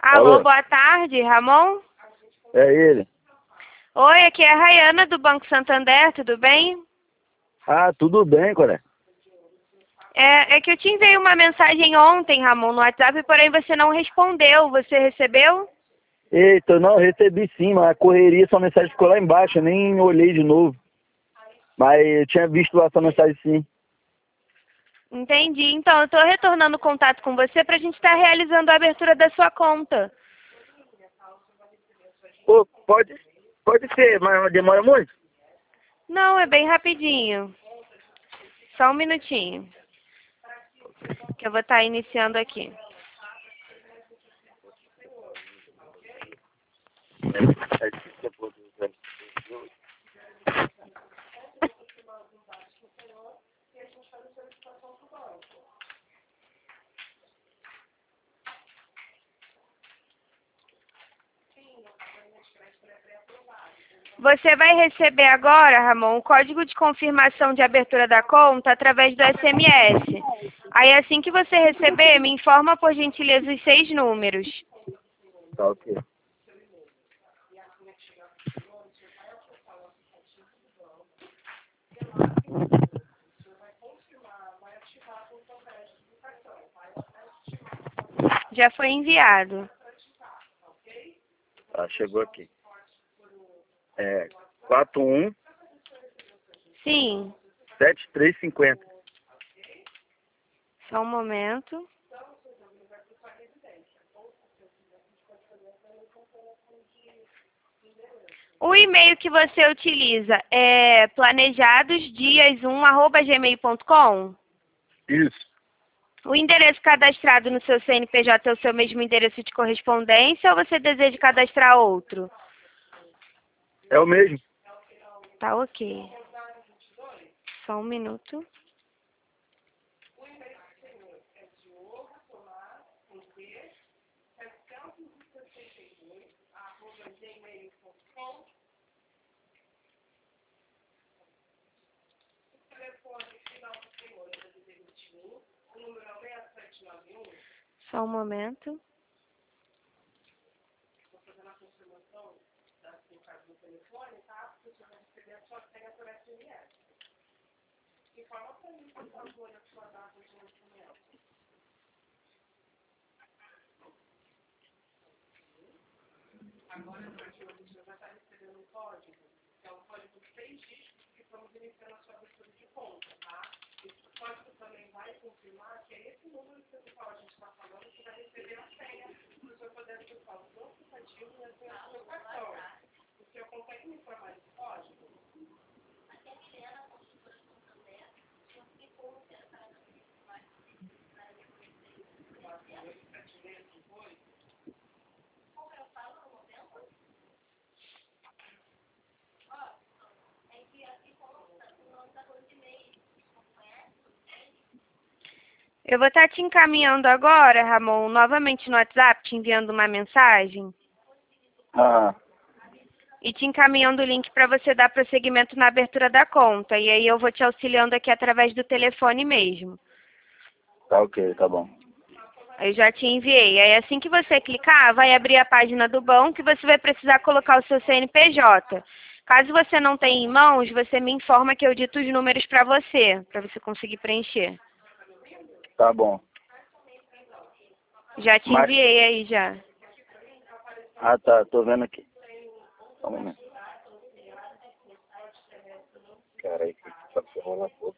Alô, Alô, boa tarde, Ramon? é ele. Oi, aqui é a Rayana do Banco Santander, tudo bem? Ah, tudo bem, Coré? É que eu te enviei uma mensagem ontem, Ramon, no WhatsApp, porém você não respondeu. Você recebeu? Eita, eu não recebi sim, mas a correria, sua mensagem ficou lá embaixo, eu nem olhei de novo. Mas eu tinha visto lá sua mensagem sim. Entendi. Então, eu estou retornando o contato com você para a gente estar realizando a abertura da sua conta. Pô, pode ser, mas demora muito? Não, é bem rapidinho. Só um minutinho, que eu vou estar iniciando aqui. Você vai receber agora, Ramon, o código de confirmação de abertura da conta através do SMS. Aí, assim que você receber, me informa, por gentileza, os 6 números. Tá, ok. Já foi enviado. Tá, chegou aqui. É 41 Sim, 7350. só um momento. O e-mail que você utiliza é planejadosdias1@gmail.com? Isso, O endereço cadastrado no seu CNPJ é o seu mesmo endereço de correspondência ou você deseja cadastrar outro? é o mesmo. Tá ok. Só um minuto. Só um momento. Eu vou estar te encaminhando agora, Ramon, novamente no WhatsApp, te enviando uma mensagem Ah, e te encaminhando o link para você dar prosseguimento na abertura da conta. E aí eu vou te auxiliando aqui através do telefone mesmo. tá ok, tá bom. Eu já te enviei. Aí assim que você clicar, vai abrir a página do banco e você vai precisar colocar o seu CNPJ. Caso você não tenha em mãos, você me informa que eu dito os números para você conseguir preencher. Tá bom. Já te Mas, enviei aí já. ah tá, tô vendo aqui. Só um momento. Cara, aí que só que rola pouco.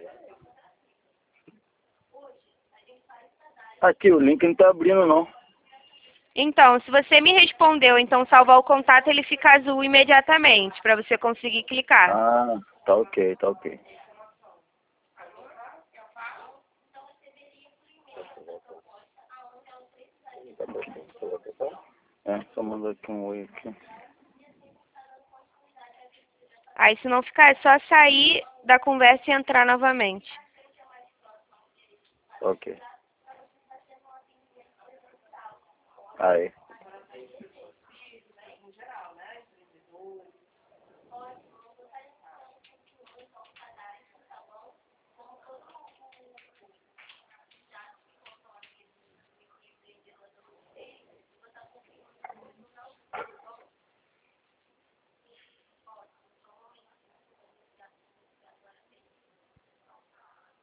Aqui, o link não tá abrindo não. Então, se você me respondeu, então salvar o contato, ele fica azul imediatamente, para você conseguir clicar. Ah, tá ok, tá ok. É, só mandar aqui um oi aqui. Aí, se não ficar, é só sair da conversa e entrar novamente. Ok. Aí.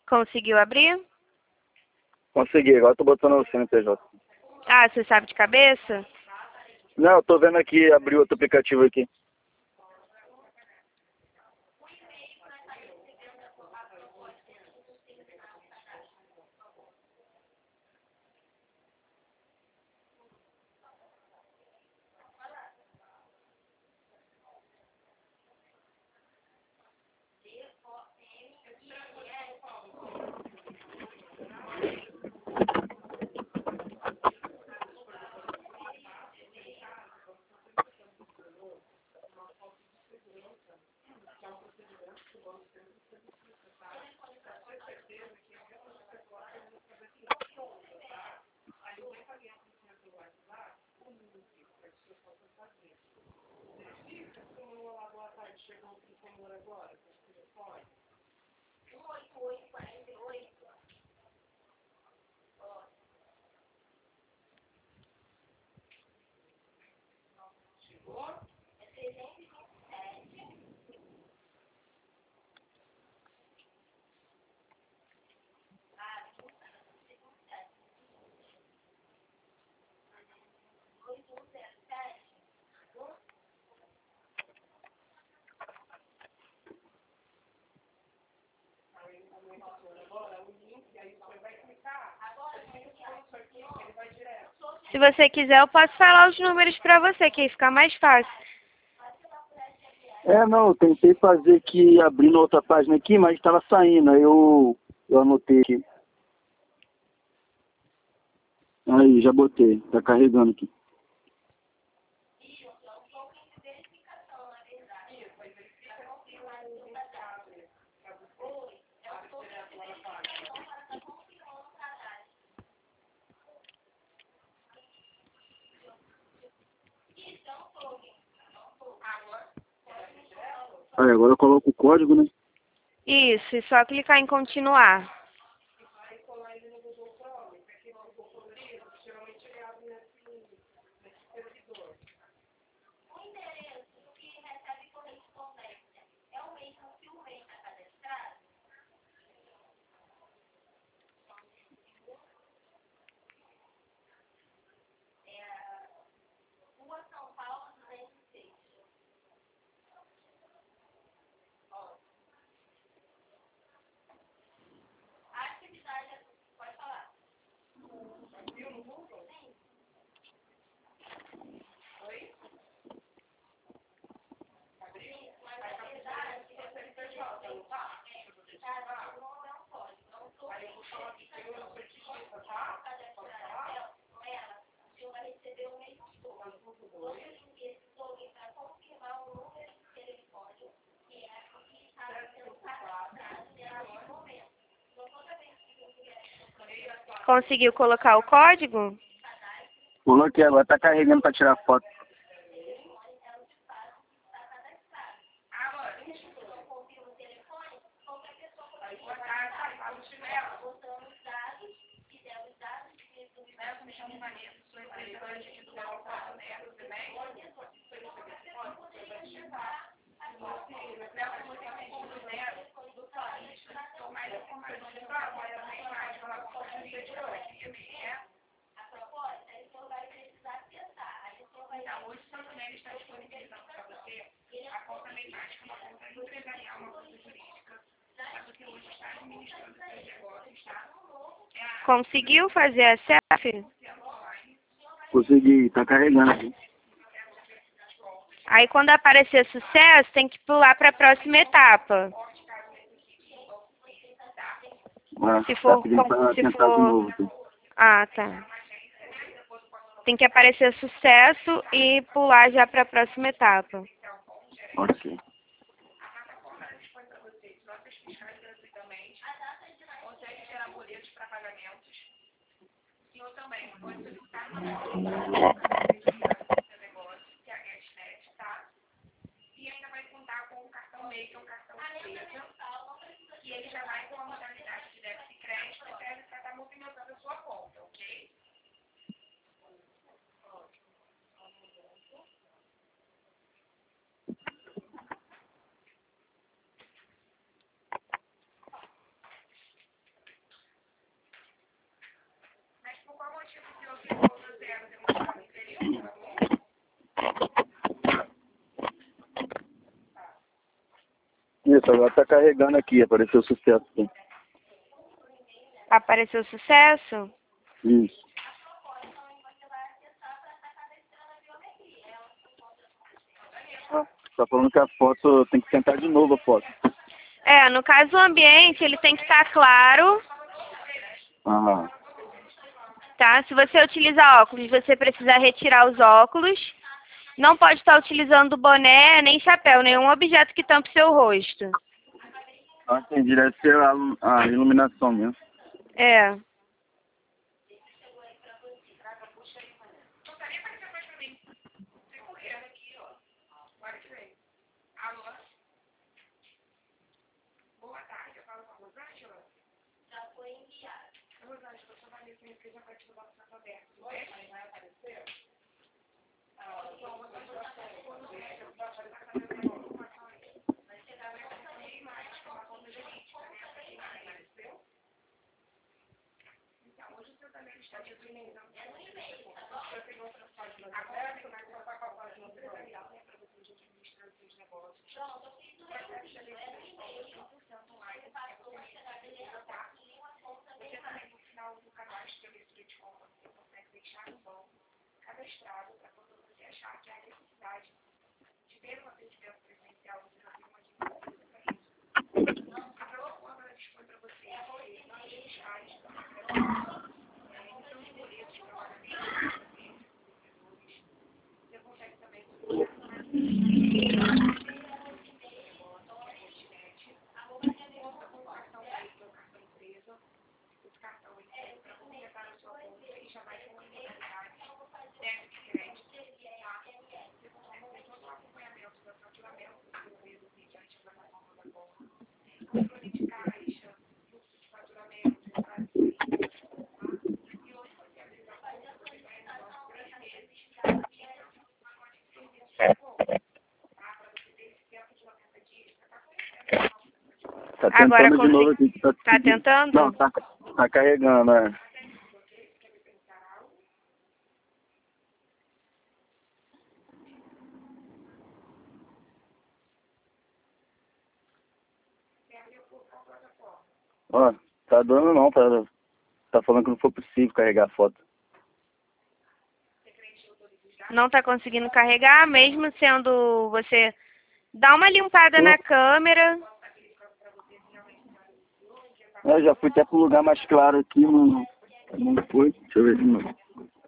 Conseguiu abrir? Consegui, agora tô botando o CNPJ. Ah, você sabe de cabeça? Não, eu tô vendo aqui, abrir outro aplicativo aqui. Se você quiser, eu posso falar os números para você, que aí fica mais fácil. Não, eu tentei fazer aqui, abrindo outra página aqui, mas estava saindo, aí eu anotei aqui. Aí, já botei, tá carregando aqui. Aí, agora eu coloco o código, né? Isso, e só clicar em continuar. Conseguiu colocar o código? Coloquei, agora tá carregando para tirar foto. Conseguiu fazer a selfie? Consegui, tá carregando aqui. Aí quando aparecer sucesso, tem que pular para a próxima etapa. Ah, Se for, tá pedindo pra se tentar de for... novo aqui. Ah, tá. Tem que aparecer sucesso e pular já para a próxima etapa. Ok. Isso, agora tá carregando aqui, apareceu sucesso. Sim. Apareceu sucesso? Isso. Tá falando que a foto tem que tentar de novo a foto. É, no caso o ambiente, ele tem que estar claro, Ah, tá? Se você utilizar óculos, você precisa retirar os óculos. Não pode estar utilizando boné, nem chapéu, nenhum objeto que tampe seu rosto. entendi, deve ser a iluminação mesmo. É. Tá Agora tentando de novo aqui. tá tentando? Não, tá carregando, é. Ó, tá dando não, tá falando que não foi possível carregar a foto. Não tá conseguindo carregar, mesmo sendo você... Dá uma limpada na câmera. Eu já fui até pro lugar mais claro aqui, não foi. Deixa eu ver de novo.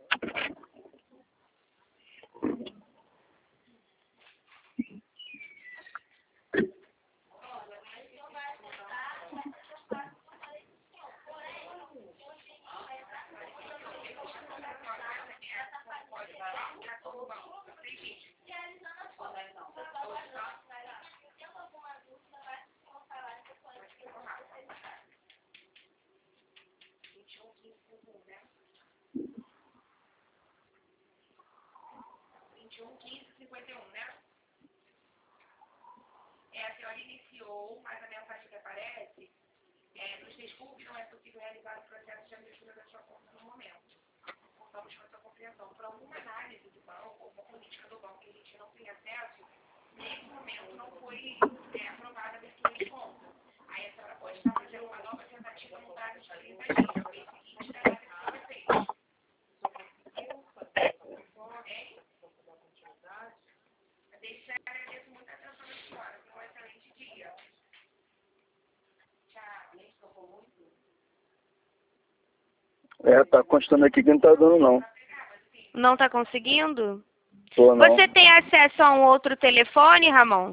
É, tá constando aqui que não tá dando não. Não tá conseguindo? Pô, não. Você tem acesso a um outro telefone, Ramon?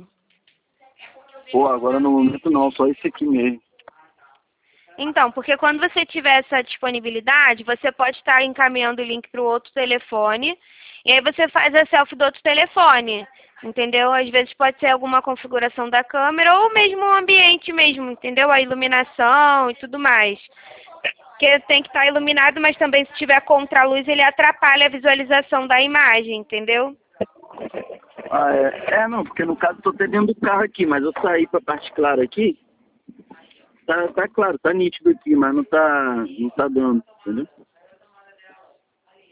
Pô, agora no momento não, só esse aqui mesmo. Então, porque quando você tiver essa disponibilidade, você pode estar encaminhando o link para o outro telefone, e aí você faz a selfie do outro telefone, entendeu? Às vezes pode ser alguma configuração da câmera, ou mesmo o ambiente mesmo, entendeu? A iluminação e tudo mais. Porque tem que estar iluminado, mas também se tiver contraluz, ele atrapalha a visualização da imagem, entendeu? Ah, é, não, porque no caso eu tô até dentro do carro aqui, mas eu saí pra parte clara aqui, tá claro, tá nítido aqui, mas não tá dando, entendeu?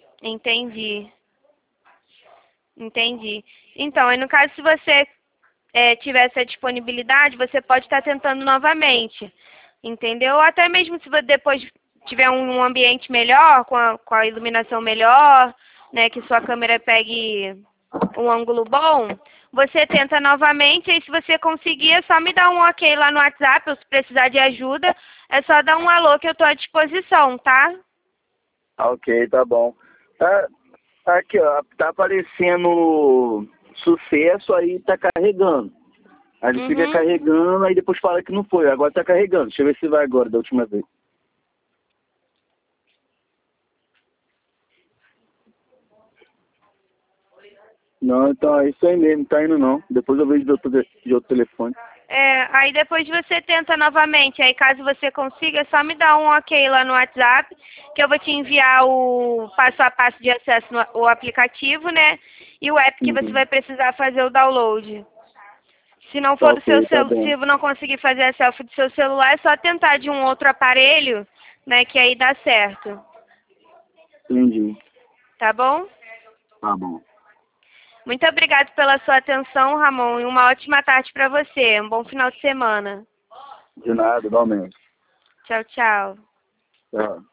Entendi. Entendi. Então, aí no caso, se você tiver essa disponibilidade, você pode estar tentando novamente, entendeu? Ou até mesmo se você depois tiver um ambiente melhor, com a iluminação melhor, né, que sua câmera pegue um ângulo bom, você tenta novamente, e se você conseguir, é só me dar um ok lá no WhatsApp, ou se precisar de ajuda, é só dar um alô que eu estou à disposição, tá? Ok, tá bom. Aqui, ó, tá aparecendo sucesso, aí tá carregando. Aí ele fica carregando, aí depois fala que não foi. Agora tá carregando. Deixa eu ver se vai agora, da última vez. Não, então é isso aí mesmo, tá indo não. Depois eu vejo de outro telefone. Aí depois você tenta novamente, aí caso você consiga, é só me dar um ok lá no WhatsApp, que eu vou te enviar o passo a passo de acesso ao aplicativo, né? E o app que você vai precisar fazer o download. Se não for do seu se não conseguir fazer a selfie do seu celular, é só tentar de um outro aparelho, né? Que aí dá certo. Entendi. Tá bom? Tá bom. Muito obrigada pela sua atenção, Ramon, e uma ótima tarde para você. Um bom final de semana. De nada, igualmente. Tchau, tchau. Tchau.